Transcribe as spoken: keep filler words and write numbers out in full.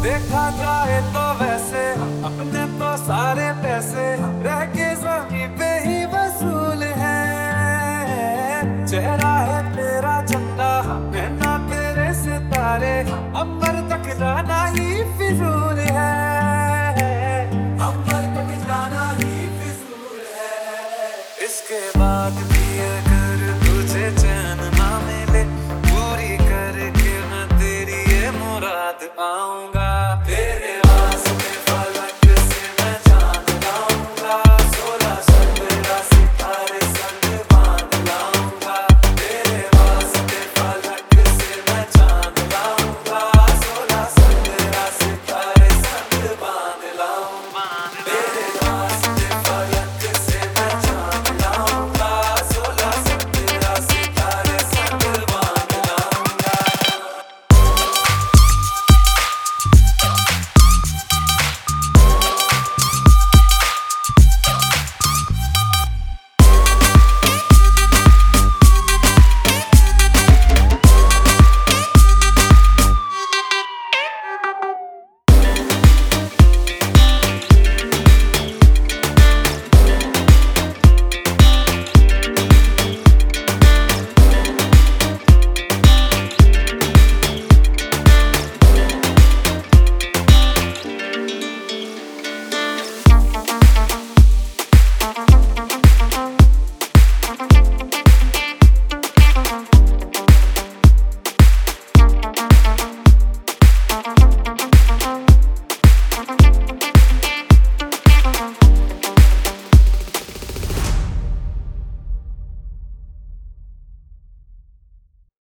देखा जाए तो वैसे अपने तो सारे पैसे रह के जमीन पे ही वसूल है। चेहरा है तेरा झंडा, नैना तेरे सितारे, अंबर तक जाना ही फिजूल है। अंबर तक जाना ही फिजूल है। इसके बाद भी अगर तुझे चैन ना मिले, पूरी करके मैं तेरी ये मुराद आऊं।